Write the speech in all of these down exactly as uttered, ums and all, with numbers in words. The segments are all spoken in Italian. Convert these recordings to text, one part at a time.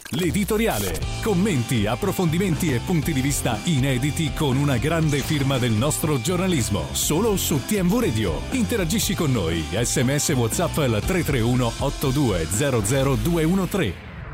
L'editoriale. Commenti, approfondimenti e punti di vista inediti con una grande firma del nostro giornalismo. Solo su T M V Radio. Interagisci con noi. Sms WhatsApp al tre tre uno otto due zero zero due uno tre.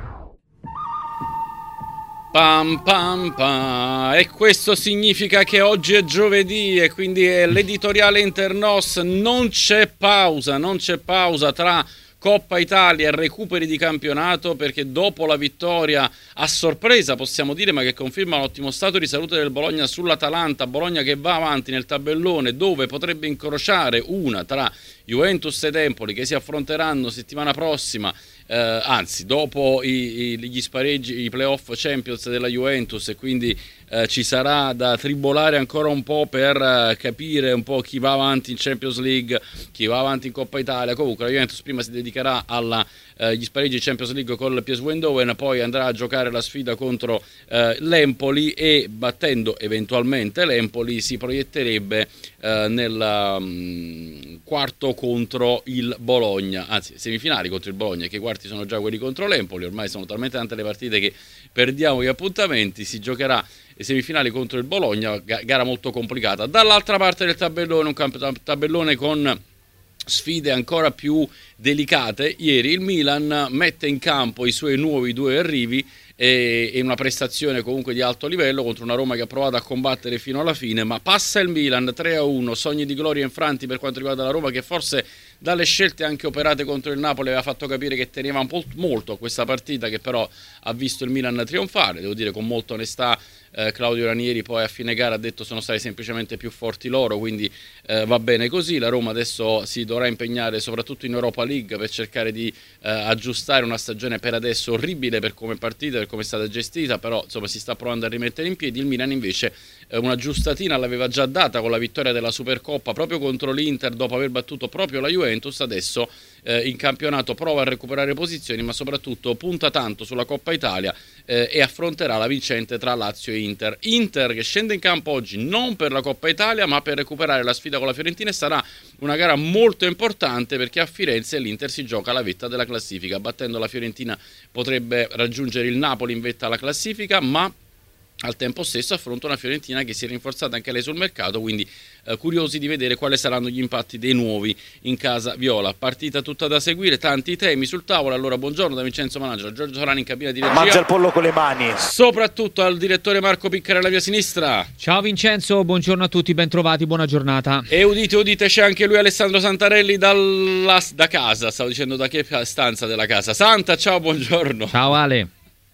Pam pam pam. E questo significa che oggi è giovedì e quindi è l'editoriale Internos. Non c'è pausa, non c'è pausa tra Coppa Italia e recuperi di campionato, perché dopo la vittoria a sorpresa, possiamo dire, ma che conferma l'ottimo stato di salute del Bologna sull'Atalanta, Bologna che va avanti nel tabellone, dove potrebbe incrociare una tra Juventus ed Empoli che si affronteranno settimana prossima, eh, anzi dopo i, i, gli spareggi, i playoff Champions della Juventus, e quindi eh, ci sarà da tribolare ancora un po' per eh, capire un po' chi va avanti in Champions League, chi va avanti in Coppa Italia. Comunque la Juventus prima si dedicherà alla eh, gli spareggi Champions League con il P S V Eindhoven, poi andrà a giocare la sfida contro eh, l'Empoli, e battendo eventualmente l'Empoli si proietterebbe eh, nel um, quarto contro il Bologna, anzi semifinali contro il Bologna, che i quarti sono già quelli contro l'Empoli. Ormai sono talmente tante le partite che perdiamo gli appuntamenti. Si giocherà le semifinali contro il Bologna, gara molto complicata. Dall'altra parte del tabellone, un camp- tabellone con sfide ancora più delicate. Ieri il Milan mette in campo i suoi nuovi due arrivi e, e una prestazione comunque di alto livello contro una Roma che ha provato a combattere fino alla fine, ma passa il Milan tre a uno, sogni di gloria infranti per quanto riguarda la Roma, che forse dalle scelte anche operate contro il Napoli aveva fatto capire che teneva molto a questa partita, che però ha visto il Milan trionfare, devo dire con molta onestà. Eh, Claudio Ranieri poi a fine gara ha detto sono stati semplicemente più forti loro, quindi eh, va bene così. La Roma adesso si dovrà impegnare soprattutto in Europa League per cercare di eh, aggiustare una stagione per adesso orribile per come è partita, per come è stata gestita, però insomma si sta provando a rimettere in piedi. Il Milan invece eh, una giustatina l'aveva già data con la vittoria della Supercoppa proprio contro l'Inter, dopo aver battuto proprio la Juventus. Adesso eh, in campionato prova a recuperare posizioni, ma soprattutto punta tanto sulla Coppa Italia eh, e affronterà la vincente tra Lazio e Inter. Inter che scende in campo oggi non per la Coppa Italia ma per recuperare la sfida con la Fiorentina, e sarà una gara molto importante perché a Firenze l'Inter si gioca la vetta della classifica. Battendo la Fiorentina potrebbe raggiungere il Napoli in vetta alla classifica, ma al tempo stesso affronta una Fiorentina che si è rinforzata anche lei sul mercato, quindi eh, curiosi di vedere quali saranno gli impatti dei nuovi in casa viola. Partita tutta da seguire, tanti temi sul tavolo. Allora buongiorno da Vincenzo Managio, Giorgio Solani in cabina di regia. Mangia il pollo con le mani. Soprattutto al direttore Marco Piccare alla mia sinistra. Ciao Vincenzo, buongiorno a tutti, ben trovati, buona giornata. E udite udite, c'è anche lui Alessandro Santarelli dalla, da casa, stavo dicendo da che stanza della casa. Santa, ciao, buongiorno. Ciao Ale.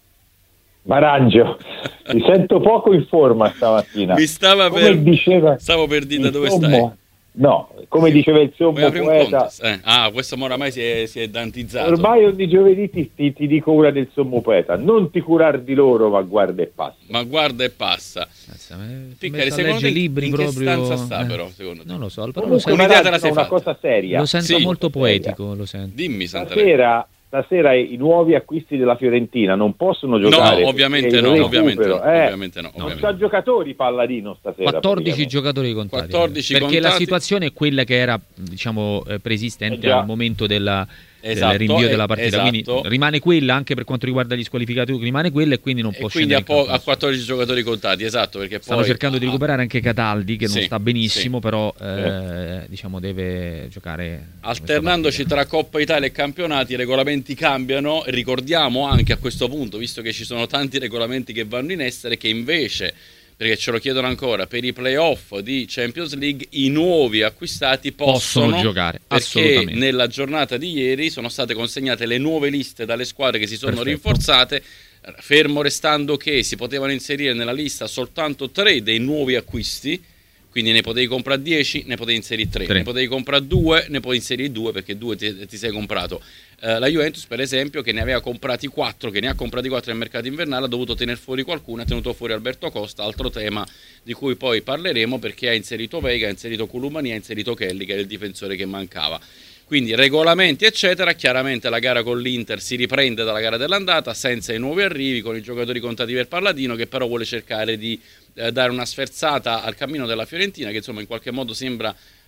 Marangio, mi sento poco in forma stamattina. Mi stava come per diceva stavo per dire da dove sommo, stai. No, come sì. diceva il sommo poeta. Eh. Ah, questo oramai si è, si è dantizzato. Ormai ogni giovedì ti, ti, ti dico una del sommo poeta. Non ti curar di loro, ma guarda e passa. Ma guarda e passa. Piccare, secondo te libri in proprio... che stanza sta eh. però, secondo te? Non lo so, però lo sento, un'idea te la sei una fatta. cosa seria. Lo sento sì, molto poetico, seria. lo sento. Dimmi Santarelli. Stasera Stasera i nuovi acquisti della Fiorentina non possono giocare. No, ovviamente no, ovviamente no, eh, ovviamente no. Non c'ha giocatori Palladino stasera. quattordici giocatori contati. quattordici perché contati. La situazione è quella che era, diciamo, eh, preesistente eh al momento della, esatto, del rinvio eh, della partita. esatto. Quindi rimane quella, anche per quanto riguarda gli squalificati, rimane quella e quindi non e può quindi scendere a, po- in campo. a quattordici giocatori contati, esatto, perché poi stanno cercando di ah, recuperare anche Cataldi che sì, non sta benissimo, sì. però eh, diciamo deve giocare alternandoci tra Coppa Italia e campionati. I regolamenti cambiano. Ricordiamo anche a questo punto, visto che ci sono tanti regolamenti che vanno in essere, che invece, perché ce lo chiedono ancora, per i playoff di Champions League i nuovi acquistati possono, possono giocare, perché assolutamente. Nella giornata di ieri sono state consegnate le nuove liste dalle squadre che si sono Perfetto. rinforzate, fermo restando che si potevano inserire nella lista soltanto tre dei nuovi acquisti. Quindi ne potevi comprare dieci, ne potevi inserire tre, tre. ne potevi comprare due, ne potevi inserire due perché due ti, ti sei comprato. Uh, la Juventus, per esempio, che ne aveva comprati quattro, che ne ha comprati quattro nel mercato invernale, ha dovuto tenere fuori qualcuno, ha tenuto fuori Alberto Costa, altro tema di cui poi parleremo, perché ha inserito Vega, ha inserito Koulibaly, ha inserito Kelly, che era il difensore che mancava. Quindi regolamenti eccetera. Chiaramente la gara con l'Inter si riprende dalla gara dell'andata senza i nuovi arrivi, con i giocatori contati per Palladino, che però vuole cercare di eh, dare una sferzata al cammino della Fiorentina, che insomma in qualche modo sembra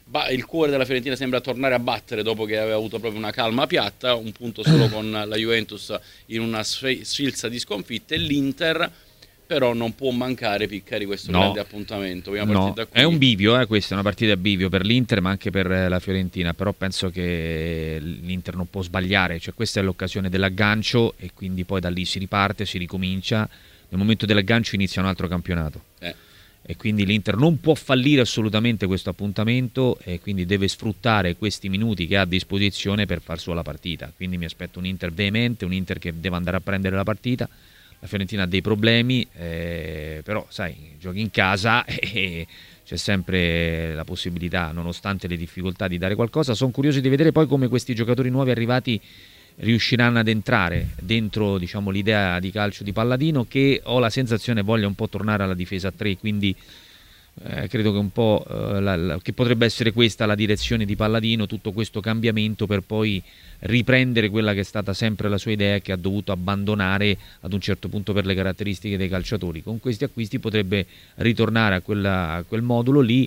il cuore della Fiorentina sembra tornare a battere dopo che aveva avuto proprio una calma piatta, un punto solo con la Juventus in una sfilza di sconfitte. L'Inter però non può mancare Piccari questo no. grande appuntamento. No. Da qui. È un bivio, eh, questa è una partita a bivio per l'Inter ma anche per la Fiorentina, però penso che l'Inter non può sbagliare, cioè questa è l'occasione dell'aggancio e quindi poi da lì si riparte, si ricomincia, nel momento dell'aggancio inizia un altro campionato. Eh. E quindi l'Inter non può fallire assolutamente questo appuntamento e quindi deve sfruttare questi minuti che ha a disposizione per far sua la partita. Quindi mi aspetto un Inter veemente, un Inter che deve andare a prendere la partita. La Fiorentina ha dei problemi, eh, però sai, giochi in casa e c'è sempre la possibilità, nonostante le difficoltà, di dare qualcosa. Sono curioso di vedere poi come questi giocatori nuovi arrivati riusciranno ad entrare dentro, diciamo, l'idea di calcio di Palladino, che ho la sensazione voglia un po' tornare alla difesa a tre, quindi eh, credo che un po' eh, la, la, che potrebbe essere questa la direzione di Palladino, tutto questo cambiamento per poi riprendere quella che è stata sempre la sua idea, che ha dovuto abbandonare ad un certo punto per le caratteristiche dei calciatori. Con questi acquisti potrebbe ritornare a, quella, a quel modulo lì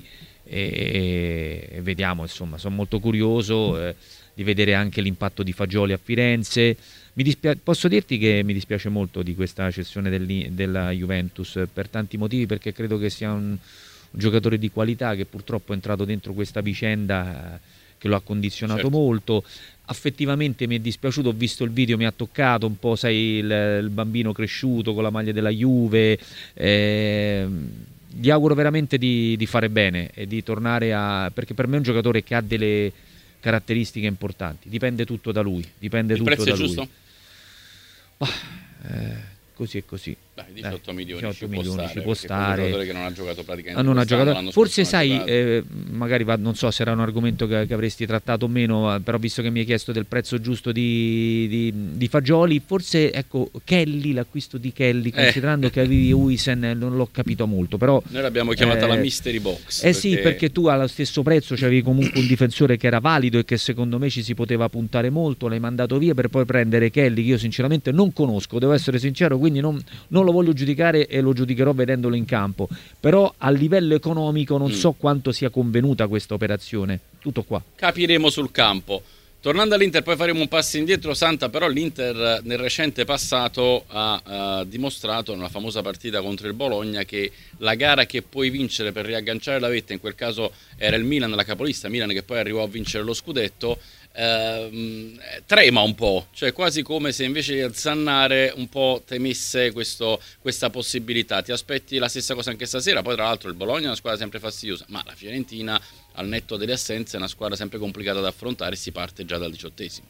e, e vediamo, insomma, sono molto curioso eh, di vedere anche l'impatto di Fagioli a Firenze. Mi dispia- posso dirti che mi dispiace molto di questa cessione del, della Juventus per tanti motivi, perché credo che sia un, un giocatore di qualità che purtroppo è entrato dentro questa vicenda eh, che lo ha condizionato certo. molto. Affettivamente mi è dispiaciuto, ho visto il video, mi ha toccato un po', sai, il, il bambino cresciuto con la maglia della Juve. Eh, gli auguro veramente di, di fare bene e di tornare a... perché per me è un giocatore che ha delle caratteristiche importanti, dipende tutto da lui, dipende il tutto prezzo da è lui. giusto? Bah, eh, così e così. Dai, diciotto milioni, diciotto ci milioni può stare, ci può stare. Un giocatore che non ha giocato praticamente ah, non ha giocato. Forse sai, eh, magari va, non so se era un argomento che, che avresti trattato o meno, però visto che mi hai chiesto del prezzo giusto di, di, di Fagioli, forse ecco Kelly, l'acquisto di Kelly, considerando eh. che avevi Huijsen, non l'ho capito molto, però noi l'abbiamo chiamata eh, la mystery box. Eh perché... sì, perché tu allo stesso prezzo c'avevi comunque un difensore che era valido e che secondo me ci si poteva puntare molto, l'hai mandato via per poi prendere Kelly, che io sinceramente non conosco, devo essere sincero, quindi non, non lo voglio giudicare e lo giudicherò vedendolo in campo, però a livello economico non mm. so quanto sia convenuta questa operazione. Tutto qua. Capiremo sul campo. Tornando all'Inter, poi faremo un passo indietro, Santa, però l'Inter nel recente passato ha uh, dimostrato nella famosa partita contro il Bologna che la gara che puoi vincere per riagganciare la vetta, in quel caso era il Milan, la capolista Milan, che poi arrivò a vincere lo scudetto, Uh, trema un po', cioè quasi come se invece di azzannare un po' temesse questo, questa possibilità. Ti aspetti la stessa cosa anche stasera? Poi tra l'altro il Bologna è una squadra sempre fastidiosa, ma la Fiorentina, al netto delle assenze, è una squadra sempre complicata da affrontare e si parte già dal diciottesimo.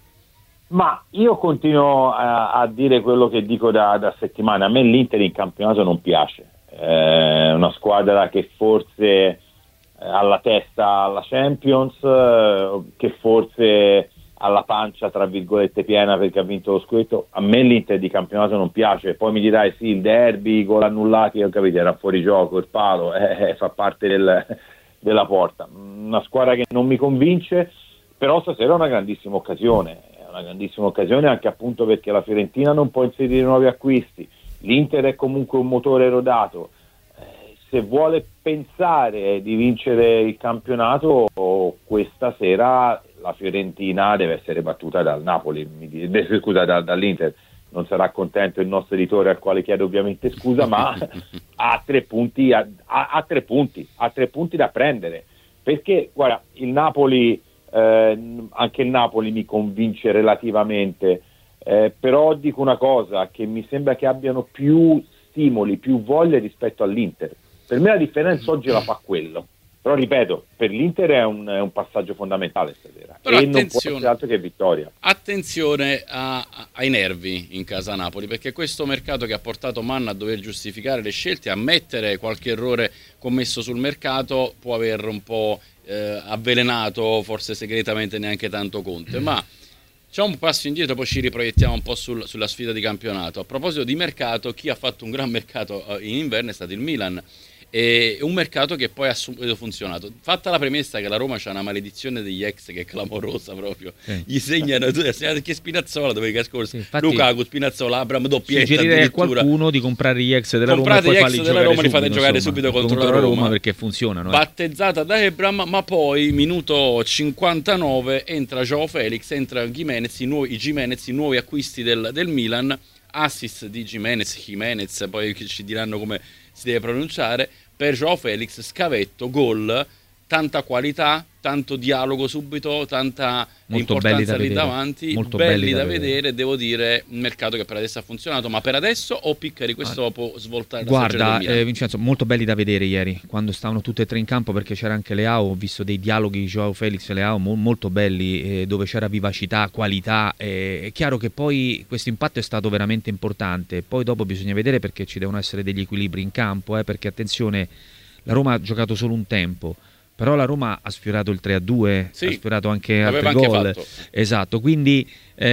Ma io continuo a, a dire quello che dico da, da settimane. A me l'Inter in campionato non piace, è una squadra che forse alla testa alla Champions, che forse ha la pancia tra virgolette piena perché ha vinto lo scudetto. A me l'Inter di campionato non piace. Poi mi dirai sì, il derby, gol annullati, ho capito, era fuori gioco, il palo eh, fa parte del, della porta. Una squadra che non mi convince, però stasera è una grandissima occasione, è una grandissima occasione anche appunto perché la Fiorentina non può inserire nuovi acquisti, l'Inter è comunque un motore rodato. Se vuole pensare di vincere il campionato, questa sera la Fiorentina deve essere battuta dal Napoli, mi dice, scusa, da, dall'Inter. Non sarà contento il nostro editore, al quale chiedo ovviamente scusa, ma ha tre punti, ha, ha tre punti, ha tre punti da prendere. Perché, guarda, il Napoli, eh, anche il Napoli mi convince relativamente, eh, però dico una cosa, che mi sembra che abbiano più stimoli, più voglia rispetto all'Inter. Per me la differenza oggi la fa quello, però ripeto, per l'Inter è un, è un passaggio fondamentale stasera. Però e non può essere altro che vittoria. Attenzione a, a, ai nervi in casa Napoli, perché questo mercato che ha portato Manna a dover giustificare le scelte, a mettere qualche errore commesso sul mercato, può aver un po' eh, avvelenato, forse segretamente neanche tanto Conte, ma c'è un passo indietro, poi ci riproiettiamo un po' sul, sulla sfida di campionato. A proposito di mercato, chi ha fatto un gran mercato in inverno è stato il Milan. E un mercato che poi ha subito funzionato. Fatta la premessa che la Roma c'ha una maledizione degli ex che è clamorosa proprio, sì. Gli segnano tu che Spinazzola domenica scorsa, sì, Lukaku, Spinazzola, Abram doppietta. Suggerirei a qualcuno di comprare gli ex della Comprate Roma e gli ex della Roma, li fate subito, giocare insomma, subito contro, contro la Roma, Roma perché funzionano. Eh. Battezzata da Ebram, ma poi minuto cinquantanove entra Joao Felix, entra Gimenez, i nuovi, i Gimenez, i nuovi acquisti del, del Milan, assist di Gimenez, Jimenez, poi ci diranno come si deve pronunciare, per Joao Felix, scavetto, gol, tanta qualità, tanto dialogo subito, tanta molto importanza lì vedere. Davanti, molto belli, belli da, da vedere. vedere. Devo dire, un mercato che per adesso ha funzionato, ma per adesso o Piccari questo ah. può svoltare la Guarda, del Milan? eh, Vincenzo, molto belli da vedere ieri, quando stavano tutte e tre in campo, perché c'era anche Leao, ho visto dei dialoghi Joao Felix e Leao mo- molto belli, eh, dove c'era vivacità, qualità, eh, è chiaro che poi questo impatto è stato veramente importante, poi dopo bisogna vedere perché ci devono essere degli equilibri in campo, eh, perché attenzione, la Roma ha giocato solo un tempo, però la Roma ha sfiorato il tre a due, sì, ha sfiorato anche altri gol. Esatto, quindi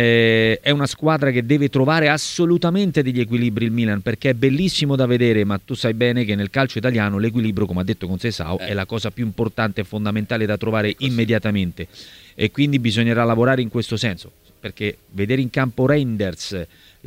eh, è una squadra che deve trovare assolutamente degli equilibri il Milan, perché è bellissimo da vedere, ma tu sai bene che nel calcio italiano l'equilibrio, come ha detto Conceição, eh. è la cosa più importante e fondamentale da trovare immediatamente, e quindi bisognerà lavorare in questo senso, perché vedere in campo Reinders,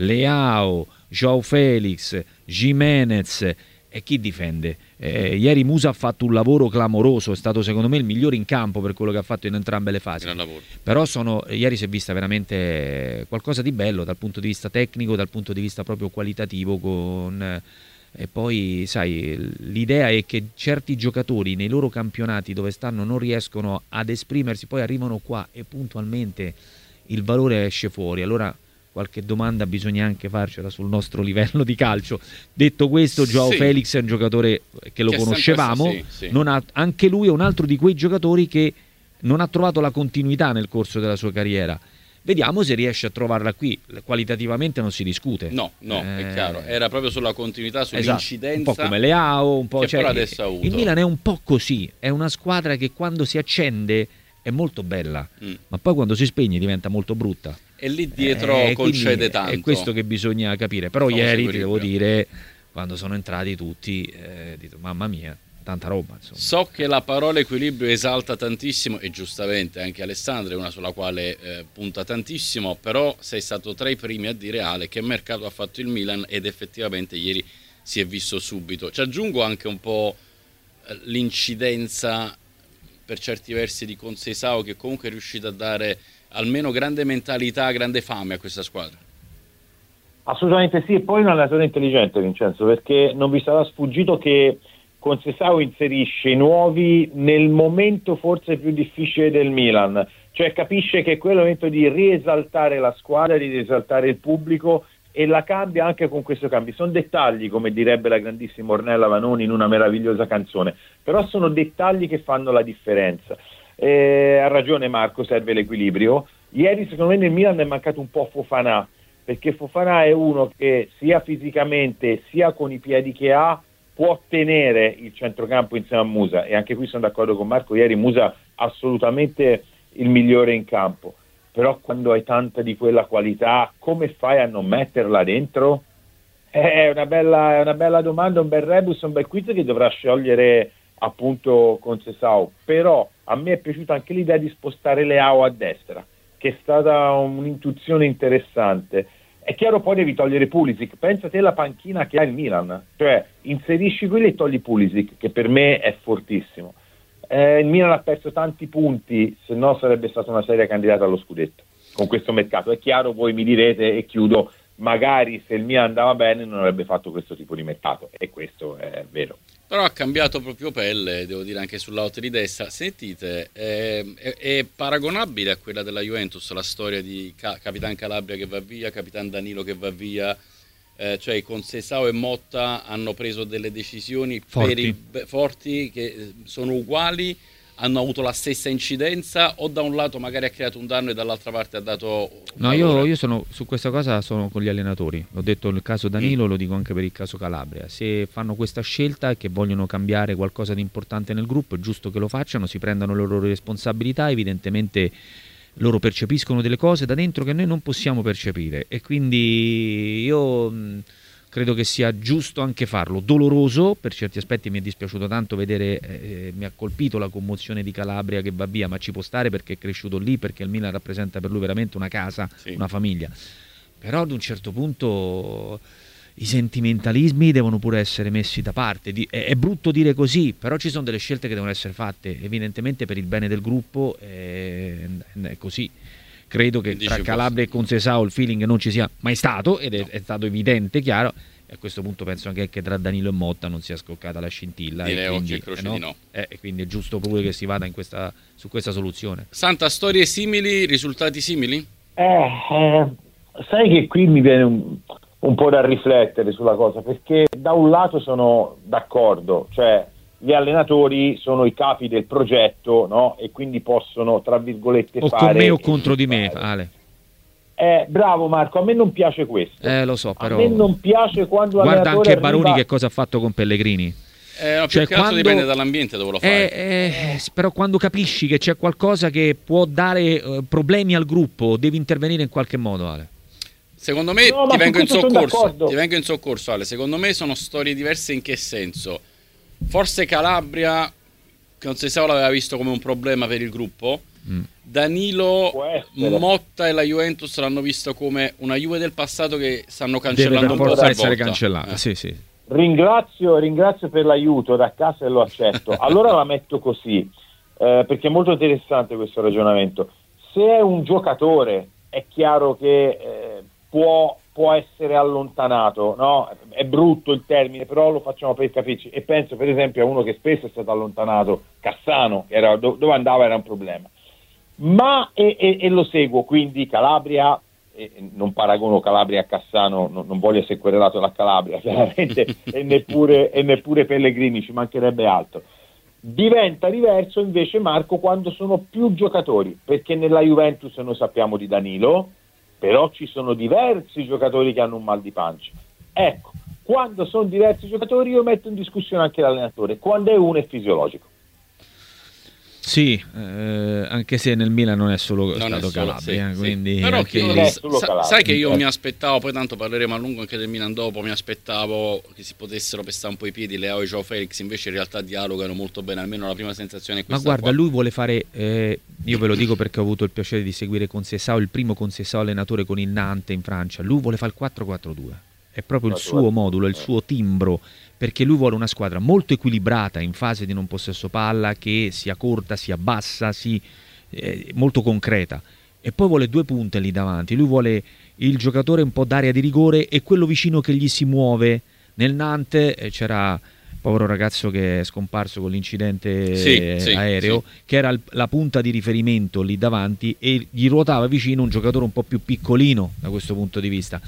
Leao, Joao Felix, Gimenez e chi difende? Eh, ieri Musa ha fatto un lavoro clamoroso, è stato secondo me il migliore in campo per quello che ha fatto in entrambe le fasi. Però sono, ieri si è vista veramente qualcosa di bello dal punto di vista tecnico, dal punto di vista proprio qualitativo. Con, e poi sai, l'idea è che certi giocatori nei loro campionati dove stanno non riescono ad esprimersi, poi arrivano qua e puntualmente il valore esce fuori. Allora qualche domanda bisogna anche farcela sul nostro livello di calcio. Detto questo, Joao sì. Felix è un giocatore che lo che conoscevamo, sì, sì. Non ha, anche lui è un altro di quei giocatori che non ha trovato la continuità nel corso della sua carriera. Vediamo se riesce a trovarla qui. Qualitativamente non si discute. No, no, eh... è chiaro. Era proprio sulla continuità, sull'incidenza. Esatto. Un po' come Leao, un po'. Che cioè, però adesso ha avuto. Il Milan è un po' così. È una squadra che quando si accende è molto bella, mm. ma poi quando si spegne diventa molto brutta. E lì dietro eh, concede tanto. È questo che bisogna capire. Però Stavo ieri ti devo dire, quando sono entrati tutti, eh, dico, mamma mia, tanta roba. Insomma. So che la parola equilibrio esalta tantissimo, e giustamente anche Alessandro è una sulla quale eh, punta tantissimo, però sei stato tra i primi a dire, Ale, che mercato ha fatto il Milan, ed effettivamente ieri si è visto subito. Ci aggiungo anche un po' eh, l'incidenza per certi versi di Conceição, che comunque è riuscito a dare almeno grande mentalità, grande fame a questa squadra. Assolutamente sì, e poi un allenatore intelligente, Vincenzo, perché non vi sarà sfuggito che Conceição inserisce i nuovi nel momento forse più difficile del Milan, cioè capisce che è quel momento di riesaltare la squadra, di riesaltare il pubblico, e la cambia anche con questo cambio. Sono dettagli, come direbbe la grandissima Ornella Vanoni in una meravigliosa canzone, però sono dettagli che fanno la differenza. Eh, ha ragione Marco, serve l'equilibrio. Ieri secondo me nel Milan è mancato un po' Fofana, perché Fofana è uno che sia fisicamente sia con i piedi che ha può tenere il centrocampo insieme a Musa, e anche qui sono d'accordo con Marco, ieri Musa assolutamente il migliore in campo, però quando hai tanta di quella qualità come fai a non metterla dentro? È una bella, è una bella domanda, un bel rebus, un bel quiz che dovrà sciogliere appunto Conceição. Però a me è piaciuta anche l'idea di spostare Leao a destra, che è stata un'intuizione interessante. È chiaro, poi devi togliere Pulisic, pensa te la panchina che ha il Milan, cioè inserisci quelli e togli Pulisic, che per me è fortissimo. Eh, il Milan ha perso tanti punti, se no sarebbe stata una seria candidata allo scudetto con questo mercato. È chiaro, voi mi direte, e chiudo, magari se il Milan andava bene non avrebbe fatto questo tipo di mercato, e questo è vero. Però ha cambiato proprio pelle, devo dire, anche sull'out di destra. Sentite, è, è, è paragonabile a quella della Juventus la storia di Ca- Capitan Calabria che va via, Capitan Danilo che va via, eh, cioè Conceição e Motta hanno preso delle decisioni forti. Per i, forti che sono uguali, hanno avuto la stessa incidenza, o da un lato magari ha creato un danno e dall'altra parte ha dato... No, io, io sono su questa cosa sono con gli allenatori, l'ho detto nel caso Danilo, mm. lo dico anche per il caso Calabria. Se fanno questa scelta e che vogliono cambiare qualcosa di importante nel gruppo, è giusto che lo facciano, si prendano le loro responsabilità, evidentemente loro percepiscono delle cose da dentro che noi non possiamo percepire, e quindi io... credo che sia giusto anche farlo, doloroso, per certi aspetti mi è dispiaciuto tanto vedere, eh, mi ha colpito la commozione di Calabria che va via, ma ci può stare perché è cresciuto lì, perché il Milan rappresenta per lui veramente una casa, sì. una famiglia, però ad un certo punto i sentimentalismi devono pure essere messi da parte. È, è brutto dire così, però ci sono delle scelte che devono essere fatte, evidentemente per il bene del gruppo, è, è così. Credo che tra Calabria e Conceição il feeling non ci sia mai stato, ed è, no. è stato evidente, chiaro, e a questo punto penso anche che tra Danilo e Motta non sia scoccata la scintilla, direi e quindi, oggi croce eh no, di no. Eh, e quindi è giusto pure che si vada in questa, su questa soluzione. Santa, storie simili, risultati simili? Eh, eh, sai che qui mi viene un, un po' da riflettere sulla cosa, perché da un lato sono d'accordo, cioè gli allenatori sono i capi del progetto, no? E quindi possono, tra virgolette, o fare... con me o contro di me, Ale. Eh, bravo Marco, a me non piace questo. Eh, lo so, però... A me non piace quando guarda anche Baroni arriva... che cosa ha fatto con Pellegrini. Eh, no, cioè, più che altro quando... dipende dall'ambiente dove lo fai. Eh, eh, però quando capisci che c'è qualcosa che può dare uh, problemi al gruppo, devi intervenire in qualche modo, Ale. Secondo me no, ti vengo in soccorso. Ti vengo in soccorso, Ale. Secondo me sono storie diverse in che senso? Forse Calabria, Conceição l'aveva visto come un problema per il gruppo. Mm. Danilo, Motta e la Juventus l'hanno visto come una Juve del passato che stanno cancellando un po' per essere volta. cancellata. Eh. Sì, sì. Ringrazio, ringrazio per l'aiuto da casa e lo accetto. Allora la metto così, eh, perché è molto interessante questo ragionamento. Se è un giocatore, è chiaro che eh, può, può essere allontanato, no? È brutto il termine, però lo facciamo per capirci. E penso per esempio a uno che spesso è stato allontanato, Cassano, che era, dove andava era un problema. Ma e, e, e lo seguo, quindi Calabria, e non paragono Calabria a Cassano, non, non voglio essere querelato da Calabria chiaramente, e neppure, e neppure Pellegrini, ci mancherebbe altro. Diventa diverso invece, Marco, quando sono più giocatori, perché nella Juventus noi sappiamo di Danilo, però ci sono diversi giocatori che hanno un mal di pancia. Ecco, quando sono diversi giocatori io metto in discussione anche l'allenatore, quando è uno è fisiologico. Sì, eh, anche se nel Milan non è solo non stato è solo, Calabria, sì, quindi sì. Però anche che, lì... sa, sai che io mi aspettavo, poi tanto parleremo a lungo anche del Milan dopo, mi aspettavo che si potessero pestare un po' i piedi Leao e João Felix, invece in realtà dialogano molto bene, almeno la prima sensazione è questa. Ma guarda, qua. lui vuole fare, eh, io ve lo dico perché ho avuto il piacere di seguire Conceição, il primo Conceição allenatore con il Nantes in Francia, lui vuole fare il quattro quattro due, è proprio il suo modulo, il suo timbro, perché lui vuole una squadra molto equilibrata in fase di non possesso palla, che sia corta, sia bassa, sia eh, molto concreta, e poi vuole due punte lì davanti, lui vuole il giocatore un po' d'area di rigore e quello vicino che gli si muove. Nel Nantes eh, c'era il povero ragazzo che è scomparso con l'incidente sì, sì, aereo, sì. che era il, la punta di riferimento lì davanti, e gli ruotava vicino un giocatore un po' più piccolino da questo punto di vista,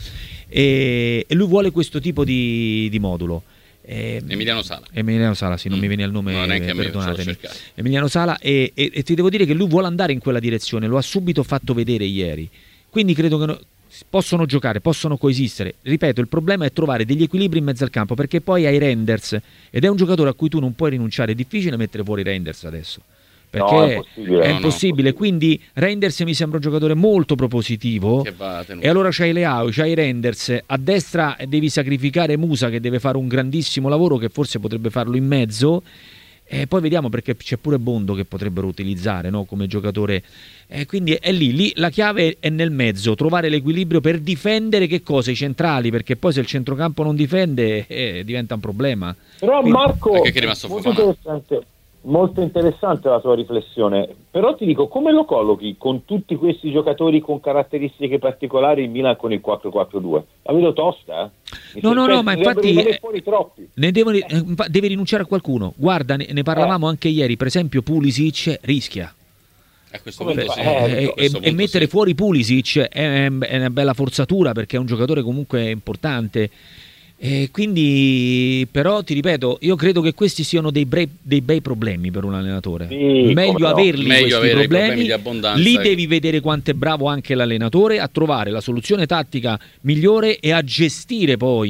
e, e lui vuole questo tipo di, di modulo. Eh, Emiliano Sala Emiliano Sala, sì, non mm. mi viene il nome, no, eh, perdonatemi. Emiliano Sala, e, e, e ti devo dire che lui vuole andare in quella direzione, lo ha subito fatto vedere ieri, quindi credo che no, possono giocare, possono coesistere. Ripeto, il problema è trovare degli equilibri in mezzo al campo, perché poi hai Reinders ed è un giocatore a cui tu non puoi rinunciare, è difficile mettere fuori Reinders adesso, perché no, è impossibile, è no, impossibile. No, quindi Reinders mi sembra un giocatore molto propositivo, e allora c'hai Leao, c'hai Reinders, a destra devi sacrificare Musa che deve fare un grandissimo lavoro, che forse potrebbe farlo in mezzo, e poi vediamo, perché c'è pure Bondo che potrebbero utilizzare, no, come giocatore, e quindi è lì, lì la chiave è nel mezzo, trovare l'equilibrio per difendere che cosa? I centrali, perché poi se il centrocampo non difende eh, diventa un problema. Però quindi, Marco, che è molto interessante, molto interessante la tua riflessione, però ti dico, come lo collochi con tutti questi giocatori con caratteristiche particolari in Milan con il quattro quattro due? La vedo tosta, eh? No, no, no, ma infatti eh, fuori troppi. Ne devo, eh, deve rinunciare a qualcuno. Guarda, ne, ne parlavamo eh. anche ieri, per esempio Pulisic rischia. A questo punto sì. eh, a questo e, punto e mettere sì. fuori Pulisic è, è una bella forzatura, perché è un giocatore comunque importante. E quindi, però ti ripeto, io credo che questi siano dei, bre- dei bei problemi per un allenatore. Sì, meglio averli no. meglio questi problemi, problemi di abbondanza. Lì devi vedere quanto è bravo anche l'allenatore a trovare la soluzione tattica migliore e a gestire poi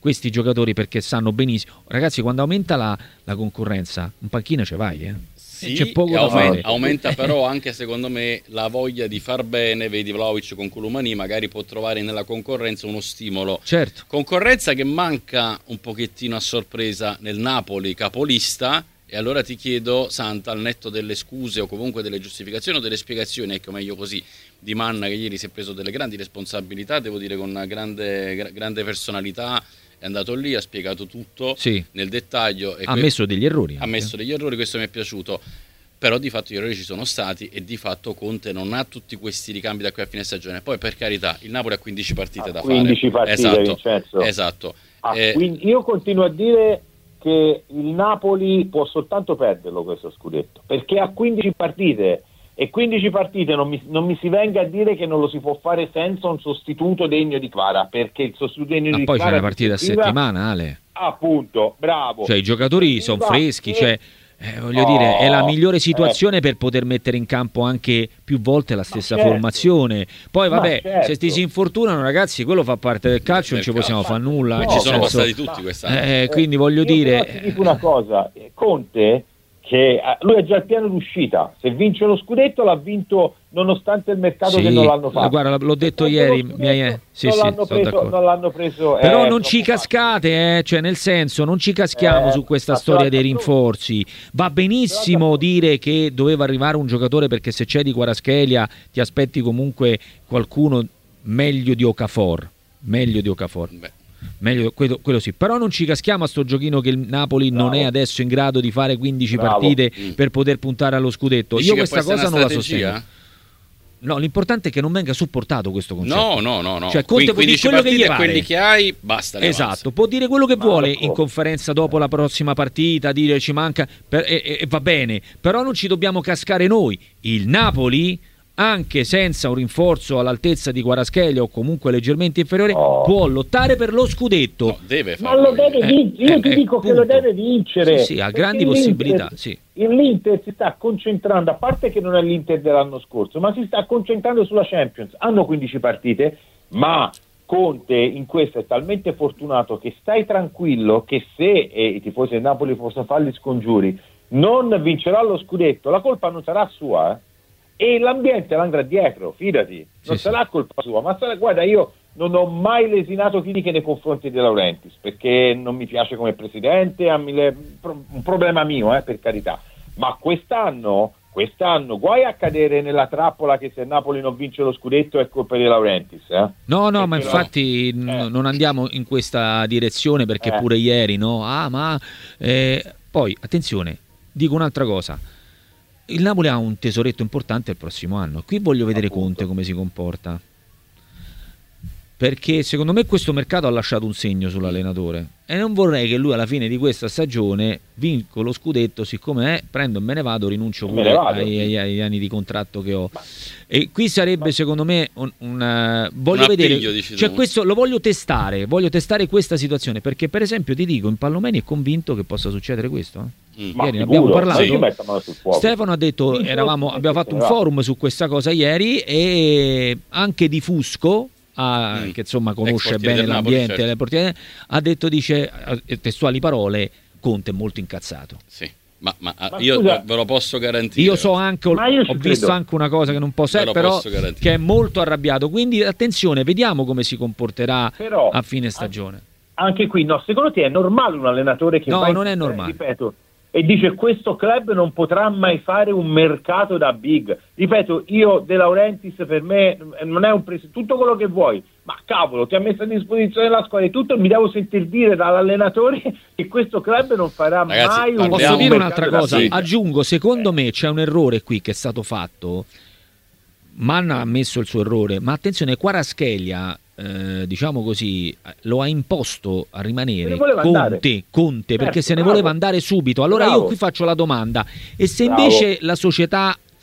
questi giocatori perché sanno benissimo. Ragazzi, quando aumenta la, la concorrenza, un panchino ce vai, eh? Sì, c'è poco da aumenta, fare. aumenta però anche secondo me la voglia di far bene. Vedi Vlahovic con Koulibaly, magari può trovare nella concorrenza uno stimolo. Certo. Concorrenza che manca un pochettino a sorpresa nel Napoli capolista. E allora ti chiedo, Santa, al netto delle scuse o comunque delle giustificazioni o delle spiegazioni, ecco meglio così, di Manna, che ieri si è preso delle grandi responsabilità, devo dire con una grande, grande personalità, è andato lì, ha spiegato tutto sì. nel dettaglio. E ha que- messo degli errori. Ha messo degli errori, questo mi è piaciuto. Però di fatto gli errori ci sono stati e di fatto Conte non ha tutti questi ricambi da qui a fine stagione. Poi per carità, il Napoli ha quindici partite a da quindici fare. Partite, esatto, Vincenzo. esatto. Ah, eh, quindi io continuo a dire che il Napoli può soltanto perderlo questo scudetto, perché ha quindici partite e quindici partite non mi, non mi si venga a dire che non lo si può fare senza un sostituto degno di Kvara, perché il sostituto degno ma di poi Kvara c'è una partita a settimana, Ale. Appunto, bravo. Cioè i giocatori sono freschi, e... cioè Eh, voglio oh, dire, è la migliore situazione eh. per poter mettere in campo anche più volte la stessa certo. formazione. Poi vabbè, certo. se ti si infortunano, ragazzi, quello fa parte del calcio, non ci possiamo fare nulla. No, no, ci sono senso, passati tutti quest'anno. Eh, quindi voglio Io dire... però ti dico una cosa, Conte, che lui ha già il piano d'uscita, se vince lo scudetto l'ha vinto nonostante il mercato sì, che non l'hanno fatto. Guarda, l'ho detto ieri, mi hai... sì, non, sì, l'hanno preso, non l'hanno preso. Però eh, non ci cascate, eh, cioè nel senso non ci caschiamo eh, su questa storia dei rinforzi. Va benissimo dire che doveva arrivare un giocatore perché se c'è di Kvaratskhelia ti aspetti comunque qualcuno meglio di Okafor, meglio di Okafor. Beh. Meglio, quello, quello sì, però non ci caschiamo a sto giochino che il Napoli Bravo. non è adesso in grado di fare quindici Bravo. partite mm. per poter puntare allo scudetto. Dici Io questa cosa non strategia? la sostengo. No, l'importante è che non venga supportato questo concetto. No, no, no, no. Cioè, Conte può dire quello che gli pare. Quelli che hai, basta. Esatto, può dire quello che Marco. vuole in conferenza dopo la prossima partita, dire ci manca per, e, e, e va bene, però non ci dobbiamo cascare noi. Il Napoli, anche senza un rinforzo all'altezza di Kvaratskhelia o comunque leggermente inferiore, oh. può lottare per lo scudetto. No, deve Ma lo deve vincere, io eh, ti eh, dico punto. che lo deve vincere. Sì, sì, ha grandi possibilità, sì. L'Inter si sta concentrando, a parte che non è l'Inter dell'anno scorso, ma si sta concentrando sulla Champions. Hanno quindici partite, ma Conte in questo è talmente fortunato che stai tranquillo che se eh, i tifosi del Napoli possono fare gli scongiuri, non vincerà lo scudetto, la colpa non sarà sua, eh. E l'ambiente l'andrà dietro, fidati, non sì, sarà sì. colpa sua, ma sarà, guarda, io non ho mai lesinato critiche nei confronti di De Laurentiis, perché non mi piace come presidente, un problema mio, eh, per carità, ma quest'anno, quest'anno guai a cadere nella trappola che se Napoli non vince lo scudetto è colpa di De Laurentiis, eh? No, no, perché ma infatti no, eh. non andiamo in questa direzione, perché eh. pure ieri, no, ah, ma eh, poi, attenzione, dico un'altra cosa. Il Napoli ha un tesoretto importante il prossimo anno. Qui voglio vedere Appunto. Conte come si comporta, perché secondo me questo mercato ha lasciato un segno sull'allenatore e non vorrei che lui alla fine di questa stagione vinco lo scudetto, siccome è, prendo e me ne vado, rinuncio pure vado, ai, ai, agli anni di contratto che ho. Ma, e qui sarebbe ma, secondo me un, un uh, voglio un vedere appiglio, cioè questo lo voglio testare, voglio testare questa situazione, perché per esempio ti dico, in Pallomeni è convinto che possa succedere questo, eh? Mm. Ieri ne abbiamo parlato. Sì. Stefano ha detto, eravamo, abbiamo fatto un forum su questa cosa ieri, e anche Di Fusco, ah, mm. che insomma conosce bene l'ambiente, Napoli, certo. ha detto, dice testuali parole, Conte è molto incazzato. Sì. Ma, ma, ma io scusa, ve lo posso garantire. Io so anche, ho, ho visto anche una cosa che non posso, eh, però che è molto arrabbiato. Quindi attenzione, vediamo come si comporterà però, a fine stagione. Anche qui, no, secondo te è normale un allenatore che no, va non in, è normale. Ripeto, e dice questo club non potrà mai fare un mercato da big. Ripeto, io De Laurentiis per me non è un preso, tutto quello che vuoi, ma cavolo, ti ha messo a disposizione la squadra e tutto, mi devo sentir dire dall'allenatore che questo club non farà Ragazzi, mai un posso un dire un'altra cosa, big. Aggiungo, secondo me c'è un errore qui che è stato fatto. Manna ha ammesso il suo errore, ma attenzione, Kvaratskhelia Eh, diciamo così, lo ha imposto a rimanere Conte, Conte certo, perché se ne bravo. voleva andare subito. Allora bravo. Io qui faccio la domanda, e se invece bravo. la società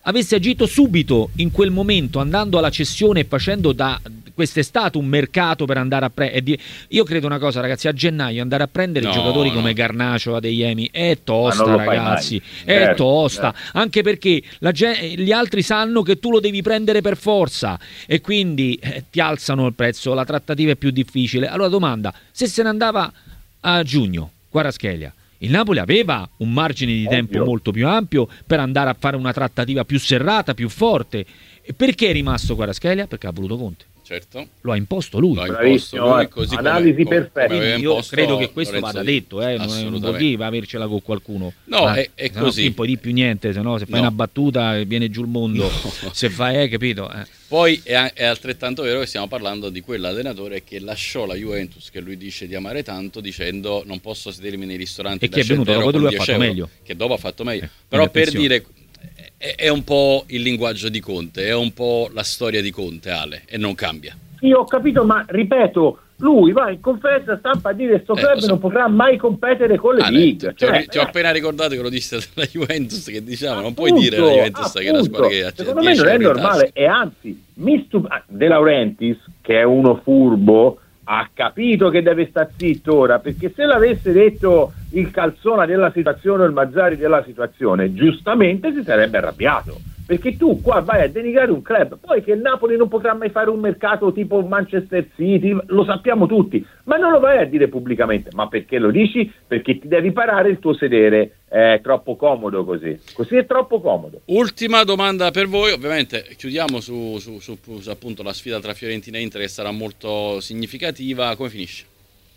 avesse agito subito in quel momento, andando alla cessione e facendo da quest'estate un mercato per andare a prendere. Io credo una cosa, ragazzi, a gennaio andare a prendere no, giocatori no. come Garnacio, Adeyemi è tosta, ragazzi, è certo, tosta, certo. anche perché la gente, gli altri sanno che tu lo devi prendere per forza e quindi eh, ti alzano il prezzo, la trattativa è più difficile. Allora domanda, se se ne andava a giugno Kvaratskhelia, il Napoli aveva un margine di tempo Ovvio. molto più ampio per andare a fare una trattativa più serrata, più forte. E perché è rimasto Kvaratskhelia? Perché ha voluto Conte. Certo. Lo ha imposto lui. Lo ha imposto Bravissimo, lui, così come- analisi come- perfetta. come aveva Io imposto credo che questo Lorenzo vada Di- detto, eh, non è un Assolutamente. motivo avercela con qualcuno. No, Ma è- è se no così. qui non puoi dire più niente, se no se fai No. una battuta e viene giù il mondo. No. Se fai, eh, capito? Eh. Poi è, a- è altrettanto vero che stiamo parlando di quell'allenatore che lasciò la Juventus, che lui dice di amare tanto, dicendo non posso sedermi nei ristoranti E da che è venuto cento euro dopo di lui con ha dieci fatto euro, meglio. che dopo ha fatto meglio. Eh, Però quindi per attenzione. dire, è, è un po' il linguaggio di Conte, è un po' la storia di Conte, Ale, e non cambia. Io ho capito, ma ripeto, lui va in conferenza stampa a dire sto Eh, club lo so. non potrà mai competere con le Ale, big. ti, ho, Cioè, ti ho eh, appena ricordato che lo disse della Juventus, che diciamo, non puoi appunto, dire la Juventus che è una appunto. squadra che ha secondo me dieci non è euro in normale, tasca. e anzi Mistu ah, De Laurentiis, che è uno furbo, ha capito che deve stare zitto ora, perché se l'avesse detto il Calzona della situazione o il Mazzari della situazione, giustamente si sarebbe arrabbiato, perché tu qua vai a denigrare un club, poi che il Napoli non potrà mai fare un mercato tipo Manchester City, lo sappiamo tutti, ma non lo vai a dire pubblicamente. Ma perché lo dici? Perché ti devi parare il tuo sedere, è troppo comodo così, così è troppo comodo. Ultima domanda per voi, ovviamente chiudiamo su, su, su, su appunto la sfida tra Fiorentina e Inter, che sarà molto significativa. Come finisce?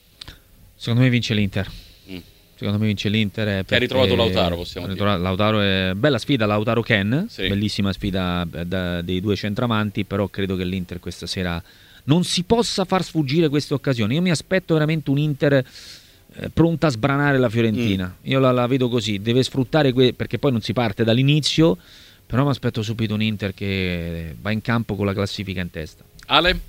Secondo me vince l'Inter. Mm. Secondo me vince l'Inter. Che ha ritrovato Lautaro, possiamo dire. Lautaro è bella sfida, Lautaro Ken, Sì. bellissima sfida da- dei due centravanti, però credo che l'Inter questa sera non si possa far sfuggire queste occasioni. Io mi aspetto veramente un Inter eh, pronta a sbranare la Fiorentina. Mm. Io la, la vedo così, deve sfruttare que- perché poi non si parte dall'inizio, però mi aspetto subito un Inter che va in campo con la classifica in testa. Ale?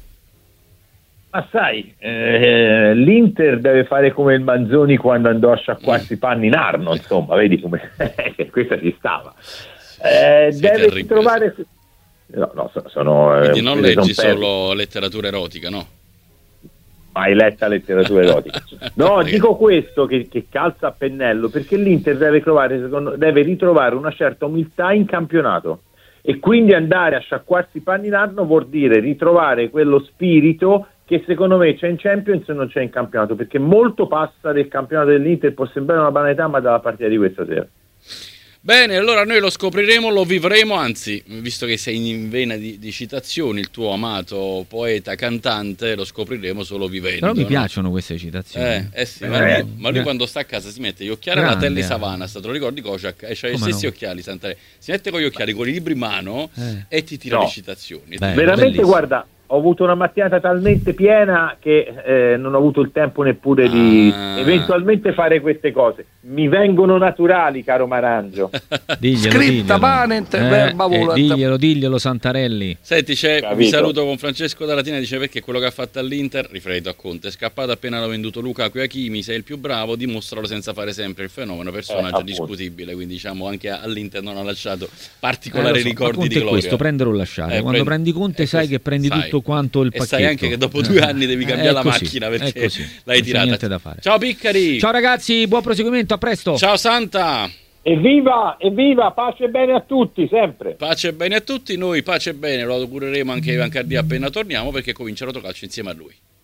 Ma sai, eh, l'Inter deve fare come il Manzoni quando andò a sciacquarsi i panni in Arno, insomma, vedi come questa ci stava. Eh, Sei deve terribile, trovare... No, no, sono... sono Quindi eh, non quelle leggi son perle. solo letteratura erotica, no? Mai letta letteratura erotica. No, dico questo che, che calza a pennello, perché l'Inter deve trovare, secondo, deve ritrovare una certa umiltà in campionato, e quindi andare a sciacquarsi i panni in Arno vuol dire ritrovare quello spirito che secondo me c'è in Champions e non c'è in campionato, perché molto passa del campionato dell'Inter, può sembrare una banalità, ma dalla partita di questa sera. Bene, allora noi lo scopriremo, lo vivremo, anzi, visto che sei in vena di, di citazioni, il tuo amato poeta cantante, lo scopriremo solo vivendo. Però mi no? piacciono queste citazioni. Eh, eh sì, Eh, ma, lui, eh. ma lui quando sta a casa si mette gli occhiali alla Grande, Telly eh. Savana, te lo ricordi Kojak? E c'ha i Come stessi no? occhiali, Sant'Are. Si mette con gli occhiali, con i libri in mano Eh. e ti tira No. le citazioni. Beh, Veramente, bellissimo. guarda, ho avuto una mattinata talmente piena che eh, non ho avuto il tempo neppure di Ah. eventualmente fare queste cose. Mi vengono naturali, caro Marangio. Diglielo, Scritta diglielo. panet, Eh, verba eh, volant. diglielo, diglielo Santarelli. Senti, c'è, Capito. vi saluto con Francesco da Latina, dice perché quello che ha fatto all'Inter, riferito a Conte, è scappato appena l'ha venduto Lukaku e Hakimi, sei il più bravo, dimostralo senza fare sempre il fenomeno, personaggio Eh, appunto. discutibile, quindi diciamo anche all'Inter non ha lasciato Eh, particolari lo so, ma ricordi Conte di è gloria. questo, prendere o lasciare. Eh, Quando prendi- prendi Conte eh, sai questo- che prendi sai. tutto quanto il E pacchetto. sai anche che dopo due anni devi Eh, cambiare è la così, macchina è perché così, l'hai non c'è tirata. niente da fare. Ciao Piccari! Ciao ragazzi, buon proseguimento, a presto. Ciao Santa! Evviva, evviva, pace e bene a tutti, sempre. Pace e bene a tutti, noi pace e bene lo augureremo anche, anche a Dio appena torniamo, perché comincia Rotocalcio insieme a lui.